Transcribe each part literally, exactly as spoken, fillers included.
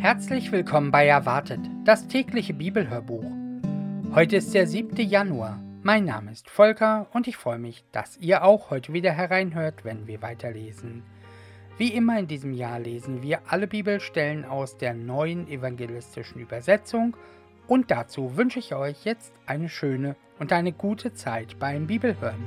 Herzlich willkommen bei Erwartet, das tägliche Bibelhörbuch. Heute ist der siebte Januar. Mein Name ist Volker und ich freue mich, dass ihr auch heute wieder hereinhört, wenn wir weiterlesen. Wie immer in diesem Jahr lesen wir alle Bibelstellen aus der neuen evangelistischen Übersetzung und dazu wünsche ich euch jetzt eine schöne und eine gute Zeit beim Bibelhören.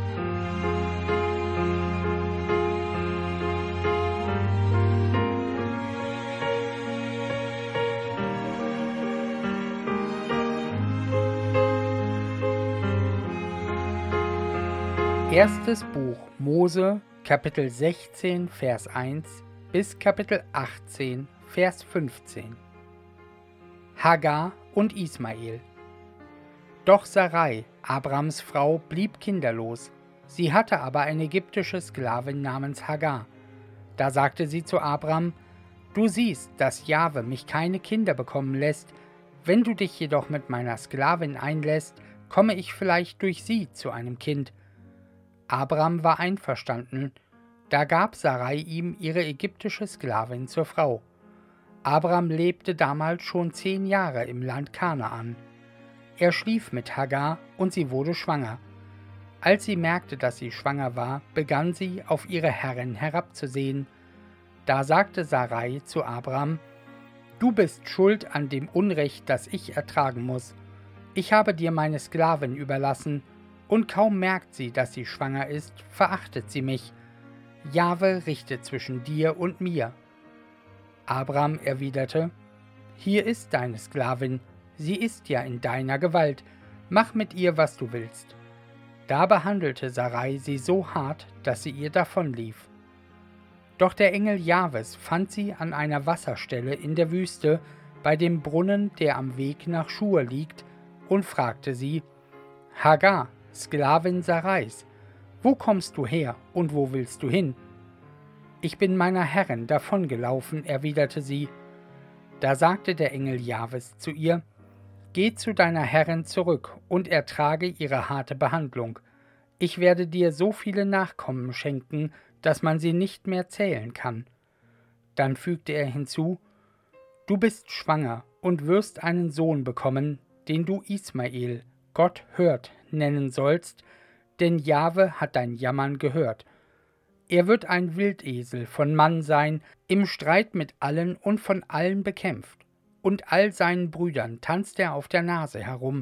Erstes Buch Mose, Kapitel sechzehn, Vers eins bis Kapitel achtzehn, Vers fünfzehn. Hagar und Ismael. Doch Sarai, Abrams Frau, blieb kinderlos. Sie hatte aber eine ägyptische Sklavin namens Hagar. Da sagte sie zu Abram: Du siehst, dass Jahwe mich keine Kinder bekommen lässt. Wenn du dich jedoch mit meiner Sklavin einlässt, komme ich vielleicht durch sie zu einem Kind. Abram war einverstanden, da gab Sarai ihm ihre ägyptische Sklavin zur Frau. Abram lebte damals schon zehn Jahre im Land Kanaan. Er schlief mit Hagar und sie wurde schwanger. Als sie merkte, dass sie schwanger war, begann sie, auf ihre Herrin herabzusehen. Da sagte Sarai zu Abram: Du bist schuld an dem Unrecht, das ich ertragen muss. Ich habe dir meine Sklavin überlassen, und kaum merkt sie, dass sie schwanger ist, verachtet sie mich. Jahwe richtet zwischen dir und mir. Abram erwiderte: Hier ist deine Sklavin, sie ist ja in deiner Gewalt, mach mit ihr, was du willst. Da behandelte Sarai sie so hart, dass sie ihr davonlief. Doch der Engel Jahwes fand sie an einer Wasserstelle in der Wüste, bei dem Brunnen, der am Weg nach Schur liegt, und fragte sie: Hagar, Sklavin Sarais, wo kommst du her und wo willst du hin? Ich bin meiner Herrin davongelaufen, erwiderte sie. Da sagte der Engel Jahwes zu ihr: Geh zu deiner Herrin zurück und ertrage ihre harte Behandlung. Ich werde dir so viele Nachkommen schenken, dass man sie nicht mehr zählen kann. Dann fügte er hinzu: Du bist schwanger und wirst einen Sohn bekommen, den du Ismael, Gott hört, nennen sollst, denn Jahwe hat dein Jammern gehört. Er wird ein Wildesel von Mann sein, im Streit mit allen und von allen bekämpft, und all seinen Brüdern tanzt er auf der Nase herum.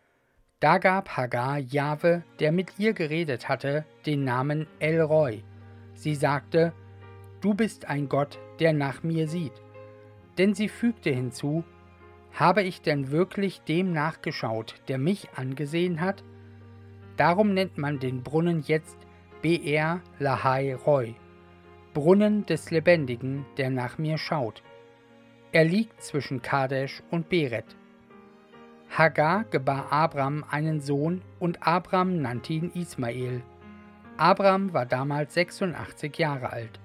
Da gab Hagar Jahwe, der mit ihr geredet hatte, den Namen El Roi. Sie sagte: Du bist ein Gott, der nach mir sieht. Denn sie fügte hinzu: Habe ich denn wirklich dem nachgeschaut, der mich angesehen hat? Darum nennt man den Brunnen jetzt Be'er Lahai Roi, Brunnen des Lebendigen, der nach mir schaut. Er liegt zwischen Kadesh und Beret. Hagar gebar Abram einen Sohn, und Abram nannte ihn Ismael. Abram war damals sechsundachtzig Jahre alt.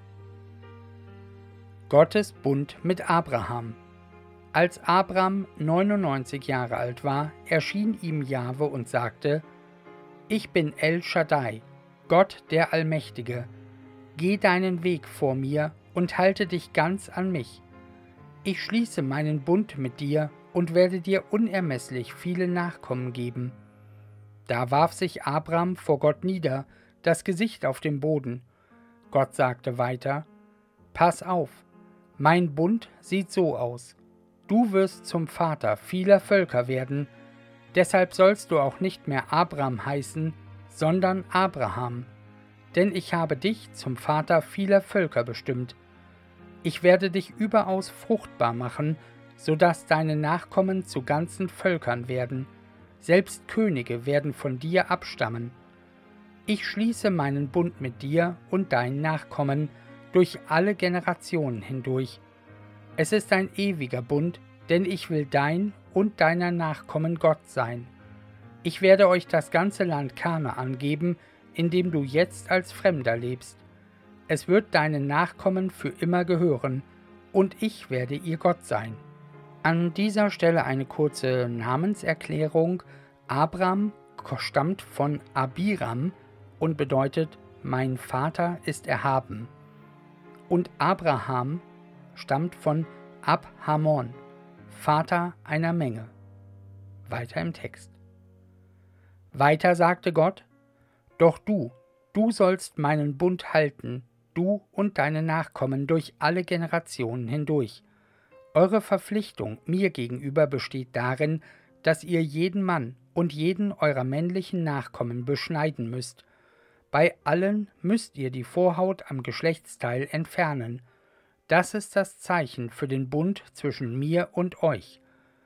Gottes Bund mit Abraham. Als Abram neunundneunzig Jahre alt war, erschien ihm Jahwe und sagte: Ich bin El Shaddai, Gott der Allmächtige. Geh deinen Weg vor mir und halte dich ganz an mich. Ich schließe meinen Bund mit dir und werde dir unermesslich viele Nachkommen geben. Da warf sich Abram vor Gott nieder, das Gesicht auf dem Boden. Gott sagte weiter: Pass auf, mein Bund sieht so aus. Du wirst zum Vater vieler Völker werden, deshalb sollst du auch nicht mehr Abram heißen, sondern Abraham. Denn ich habe dich zum Vater vieler Völker bestimmt. Ich werde dich überaus fruchtbar machen, so dass deine Nachkommen zu ganzen Völkern werden. Selbst Könige werden von dir abstammen. Ich schließe meinen Bund mit dir und deinen Nachkommen durch alle Generationen hindurch. Es ist ein ewiger Bund, denn ich will dein und deiner Nachkommen Gott sein. Ich werde euch das ganze Land Kanaan geben, in dem du jetzt als Fremder lebst. Es wird deinen Nachkommen für immer gehören, und ich werde ihr Gott sein. An dieser Stelle eine kurze Namenserklärung. Abram stammt von Abiram und bedeutet: Mein Vater ist erhaben. Und Abraham stammt von Ab-Hamon, Vater einer Menge. Weiter im Text. Weiter sagte Gott: Doch du, du sollst meinen Bund halten, du und deine Nachkommen durch alle Generationen hindurch. Eure Verpflichtung mir gegenüber besteht darin, dass ihr jeden Mann und jeden eurer männlichen Nachkommen beschneiden müsst. Bei allen müsst ihr die Vorhaut am Geschlechtsteil entfernen. Das ist das Zeichen für den Bund zwischen mir und euch.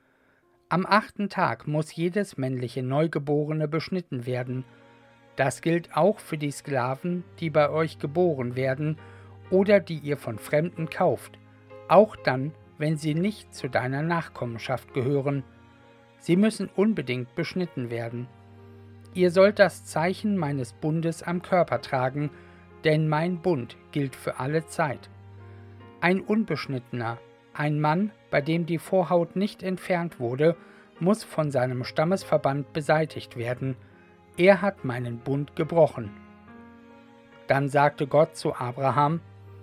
Am achten Tag muss jedes männliche Neugeborene beschnitten werden. Das gilt auch für die Sklaven, die bei euch geboren werden oder die ihr von Fremden kauft, auch dann, wenn sie nicht zu deiner Nachkommenschaft gehören. Sie müssen unbedingt beschnitten werden. Ihr sollt das Zeichen meines Bundes am Körper tragen, denn mein Bund gilt für alle Zeit. Ein Unbeschnittener, ein Mann, bei dem die Vorhaut nicht entfernt wurde, muss von seinem Stammesverband beseitigt werden. Er hat meinen Bund gebrochen. Dann sagte Gott zu Abraham: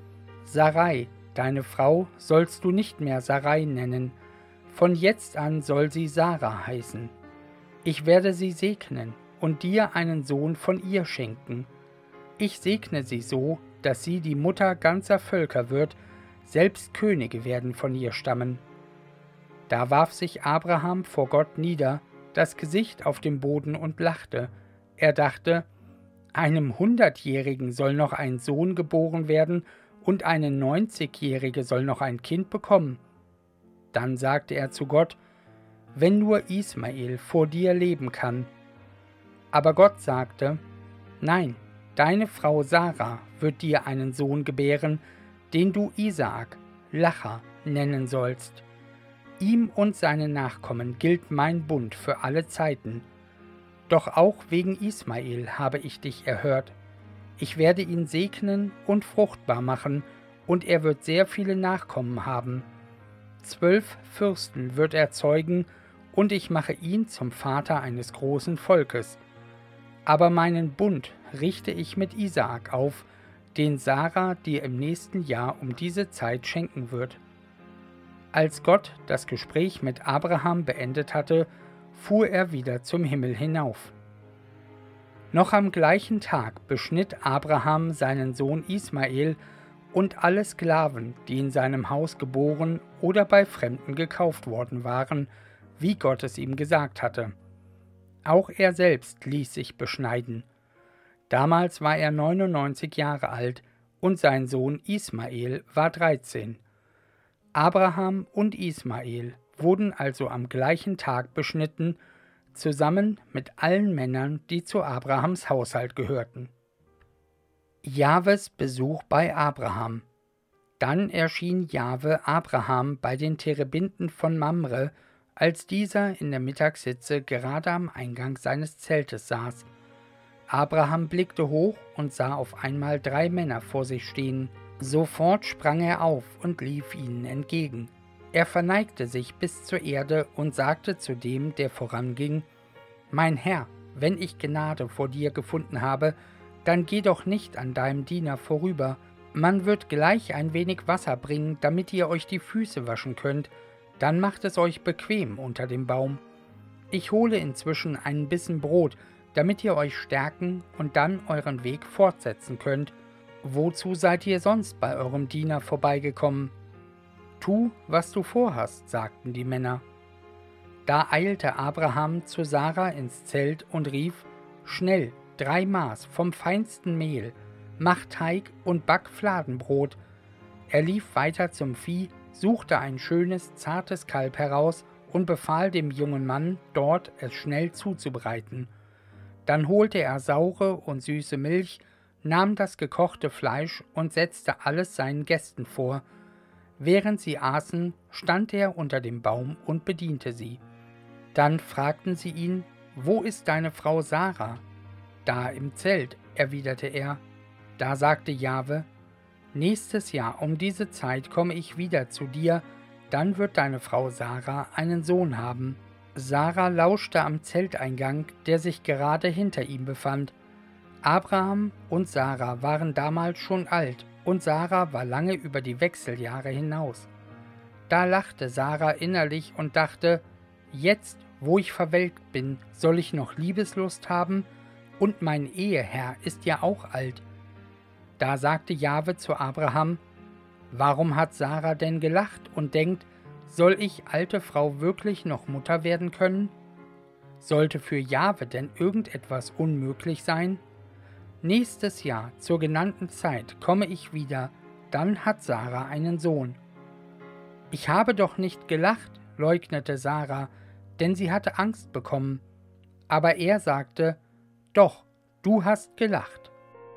Sarai, deine Frau, sollst du nicht mehr Sarai nennen. Von jetzt an soll sie Sarah heißen. Ich werde sie segnen und dir einen Sohn von ihr schenken. Ich segne sie so, dass sie die Mutter ganzer Völker wird, selbst Könige werden von ihr stammen. Da warf sich Abraham vor Gott nieder, das Gesicht auf dem Boden und lachte. Er dachte: Einem Hundertjährigen soll noch ein Sohn geboren werden und eine Neunzigjährige soll noch ein Kind bekommen. Dann sagte er zu Gott: Wenn nur Ismael vor dir leben kann. Aber Gott sagte: Nein, deine Frau Sarah wird dir einen Sohn gebären, den du Isaak, Lacher, nennen sollst. Ihm und seinen Nachkommen gilt mein Bund für alle Zeiten. Doch auch wegen Ismael habe ich dich erhört. Ich werde ihn segnen und fruchtbar machen, und er wird sehr viele Nachkommen haben. Zwölf Fürsten wird er zeugen, und ich mache ihn zum Vater eines großen Volkes. Aber meinen Bund richte ich mit Isaak auf, den Sarah dir im nächsten Jahr um diese Zeit schenken wird. Als Gott das Gespräch mit Abraham beendet hatte, fuhr er wieder zum Himmel hinauf. Noch am gleichen Tag beschnitt Abraham seinen Sohn Ismael und alle Sklaven, die in seinem Haus geboren oder bei Fremden gekauft worden waren, wie Gott es ihm gesagt hatte. Auch er selbst ließ sich beschneiden. Damals war er neunundneunzig Jahre alt und sein Sohn Ismael war dreizehn. Abraham und Ismael wurden also am gleichen Tag beschnitten, zusammen mit allen Männern, die zu Abrahams Haushalt gehörten. Jahves Besuch bei Abraham. Dann erschien Jahwe Abraham bei den Terebinden von Mamre, als dieser in der Mittagshitze gerade am Eingang seines Zeltes saß. Abraham blickte hoch und sah auf einmal drei Männer vor sich stehen. Sofort sprang er auf und lief ihnen entgegen. Er verneigte sich bis zur Erde und sagte zu dem, der voranging: Mein Herr, wenn ich Gnade vor dir gefunden habe, dann geh doch nicht an deinem Diener vorüber. Man wird gleich ein wenig Wasser bringen, damit ihr euch die Füße waschen könnt. Dann macht es euch bequem unter dem Baum. Ich hole inzwischen einen Bissen Brot, damit ihr euch stärken und dann euren Weg fortsetzen könnt. Wozu seid ihr sonst bei eurem Diener vorbeigekommen? Tu, was du vorhast, sagten die Männer. Da eilte Abraham zu Sarah ins Zelt und rief: Schnell, drei Maß vom feinsten Mehl, mach Teig und back Fladenbrot. Er lief weiter zum Vieh, suchte ein schönes, zartes Kalb heraus und befahl dem jungen Mann, dort es schnell zuzubereiten. Dann holte er saure und süße Milch, nahm das gekochte Fleisch und setzte alles seinen Gästen vor. Während sie aßen, stand er unter dem Baum und bediente sie. Dann fragten sie ihn: Wo ist deine Frau Sarah? Da im Zelt, erwiderte er. Da sagte Jahwe: Nächstes Jahr um diese Zeit komme ich wieder zu dir, dann wird deine Frau Sarah einen Sohn haben. Sarah lauschte am Zelteingang, der sich gerade hinter ihm befand. Abraham und Sarah waren damals schon alt, und Sarah war lange über die Wechseljahre hinaus. Da lachte Sarah innerlich und dachte, jetzt, wo ich verwelkt bin, soll ich noch Liebeslust haben? Und mein Eheherr ist ja auch alt. Da sagte Jahwe zu Abraham, warum hat Sarah denn gelacht und denkt, soll ich, alte Frau, wirklich noch Mutter werden können? Sollte für Jahwe denn irgendetwas unmöglich sein? Nächstes Jahr, zur genannten Zeit, komme ich wieder, dann hat Sarah einen Sohn. Ich habe doch nicht gelacht, leugnete Sarah, denn sie hatte Angst bekommen. Aber er sagte, doch, du hast gelacht.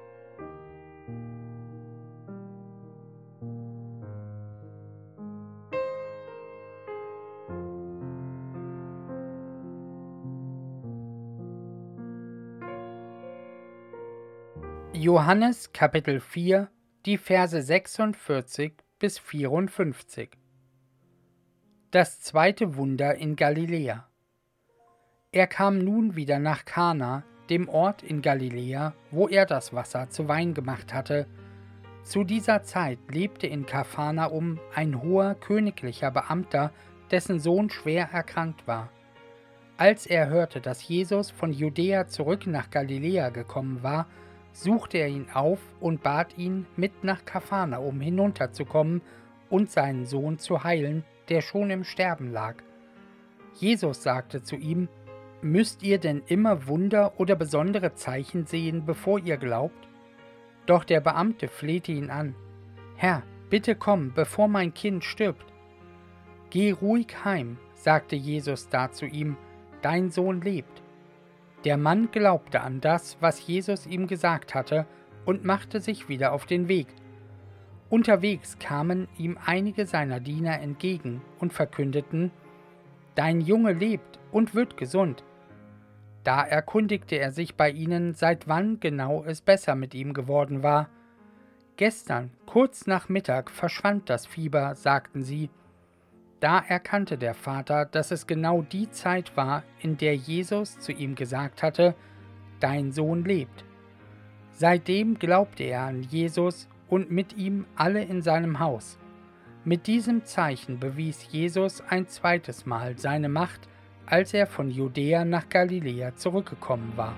Johannes Kapitel vier, die Verse sechsundvierzig bis vierundfünfzig. Das zweite Wunder in Galiläa. Er kam nun wieder nach Kana, dem Ort in Galiläa, wo er das Wasser zu Wein gemacht hatte. Zu dieser Zeit lebte in Kapharnaum ein hoher königlicher Beamter, dessen Sohn schwer erkrankt war. Als er hörte, dass Jesus von Judäa zurück nach Galiläa gekommen war, suchte er ihn auf und bat ihn, mit nach Kapharnaum hinunterzukommen und seinen Sohn zu heilen, der schon im Sterben lag. Jesus sagte zu ihm, müsst ihr denn immer Wunder oder besondere Zeichen sehen, bevor ihr glaubt? Doch der Beamte flehte ihn an, Herr, bitte komm, bevor mein Kind stirbt. Geh ruhig heim, sagte Jesus da zu ihm, dein Sohn lebt. Der Mann glaubte an das, was Jesus ihm gesagt hatte, und machte sich wieder auf den Weg. Unterwegs kamen ihm einige seiner Diener entgegen und verkündeten, Dein Junge lebt und wird gesund. Da erkundigte er sich bei ihnen, seit wann genau es besser mit ihm geworden war. Gestern, kurz nach Mittag, verschwand das Fieber, sagten sie. Da erkannte der Vater, dass es genau die Zeit war, in der Jesus zu ihm gesagt hatte, Dein Sohn lebt. Seitdem glaubte er an Jesus und mit ihm alle in seinem Haus. Mit diesem Zeichen bewies Jesus ein zweites Mal seine Macht, als er von Judäa nach Galiläa zurückgekommen war.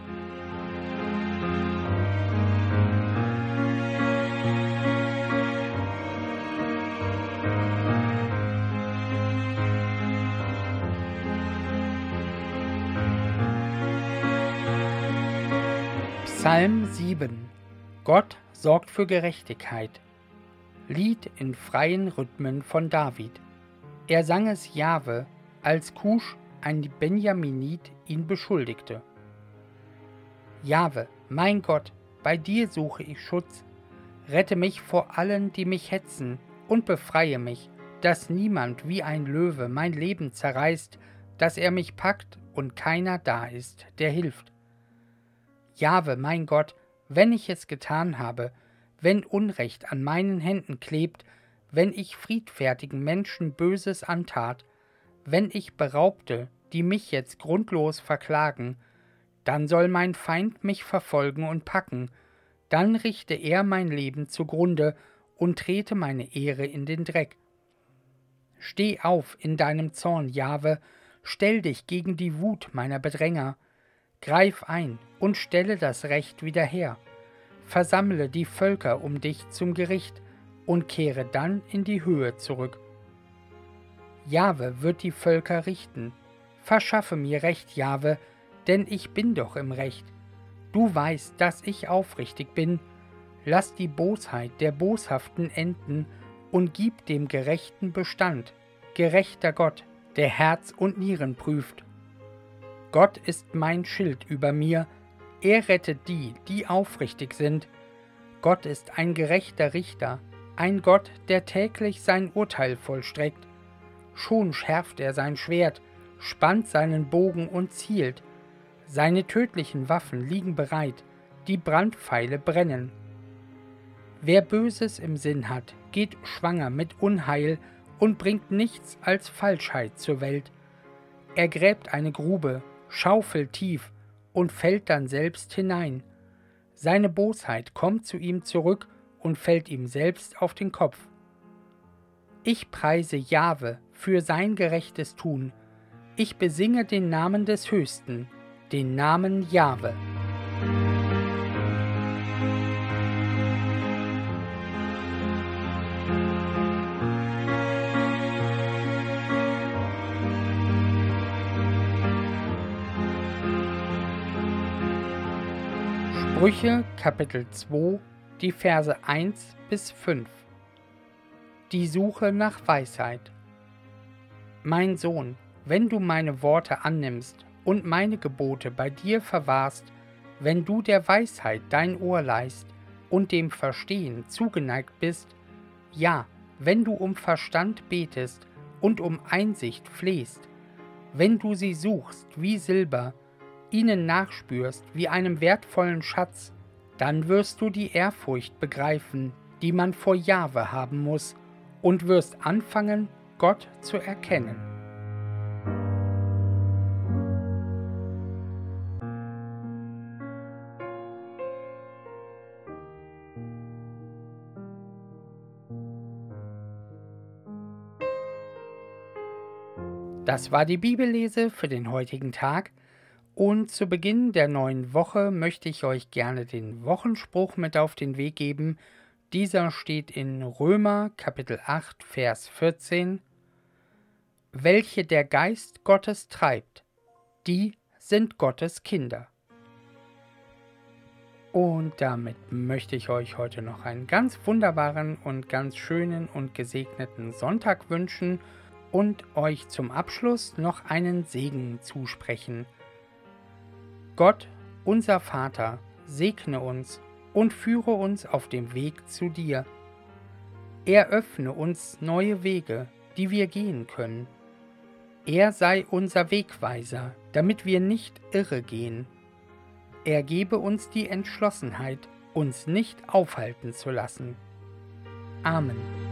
Psalm sieben. Gott sorgt für Gerechtigkeit. Lied in freien Rhythmen von David. Er sang es Jahwe, als Kusch, ein Benjaminit, ihn beschuldigte. Jahwe, mein Gott, bei dir suche ich Schutz. Rette mich vor allen, die mich hetzen, und befreie mich, dass niemand wie ein Löwe mein Leben zerreißt, dass er mich packt und keiner da ist, der hilft. Jahwe, mein Gott, wenn ich es getan habe, wenn Unrecht an meinen Händen klebt, wenn ich friedfertigen Menschen Böses antat, wenn ich beraubte, die mich jetzt grundlos verklagen, dann soll mein Feind mich verfolgen und packen, dann richte er mein Leben zugrunde und trete meine Ehre in den Dreck. Steh auf in deinem Zorn, Jahwe, stell dich gegen die Wut meiner Bedränger, greif ein und stelle das Recht wieder her. Versammle die Völker um dich zum Gericht und kehre dann in die Höhe zurück. Jahwe wird die Völker richten. Verschaffe mir Recht, Jahwe, denn ich bin doch im Recht. Du weißt, dass ich aufrichtig bin. Lass die Bosheit der Boshaften enden und gib dem Gerechten Bestand. Gerechter Gott, der Herz und Nieren prüft. Gott ist mein Schild über mir, er rettet die, die aufrichtig sind. Gott ist ein gerechter Richter, ein Gott, der täglich sein Urteil vollstreckt. Schon schärft er sein Schwert, spannt seinen Bogen und zielt. Seine tödlichen Waffen liegen bereit, die Brandpfeile brennen. Wer Böses im Sinn hat, geht schwanger mit Unheil und bringt nichts als Falschheit zur Welt. Er gräbt eine Grube, schaufelt tief und fällt dann selbst hinein. Seine Bosheit kommt zu ihm zurück und fällt ihm selbst auf den Kopf. Ich preise Jahwe für sein gerechtes Tun. Ich besinge den Namen des Höchsten, den Namen Jahwe. Sprüche Kapitel zwei, die Verse eins bis fünf. Die Suche nach Weisheit. Mein Sohn, wenn du meine Worte annimmst und meine Gebote bei dir verwahrst, wenn du der Weisheit dein Ohr leihst und dem Verstehen zugeneigt bist, ja, wenn du um Verstand betest und um Einsicht flehst, wenn du sie suchst wie Silber, ihnen nachspürst wie einem wertvollen Schatz, dann wirst du die Ehrfurcht begreifen, die man vor Jahwe haben muss, und wirst anfangen, Gott zu erkennen. Das war die Bibellese für den heutigen Tag. Und zu Beginn der neuen Woche möchte ich euch gerne den Wochenspruch mit auf den Weg geben. Dieser steht in Römer Kapitel acht, Vers vierzehn. Welche der Geist Gottes treibt, die sind Gottes Kinder. Und damit möchte ich euch heute noch einen ganz wunderbaren und ganz schönen und gesegneten Sonntag wünschen und euch zum Abschluss noch einen Segen zusprechen. Gott, unser Vater, segne uns und führe uns auf dem Weg zu dir. Er öffne uns neue Wege, die wir gehen können. Er sei unser Wegweiser, damit wir nicht irre gehen. Er gebe uns die Entschlossenheit, uns nicht aufhalten zu lassen. Amen.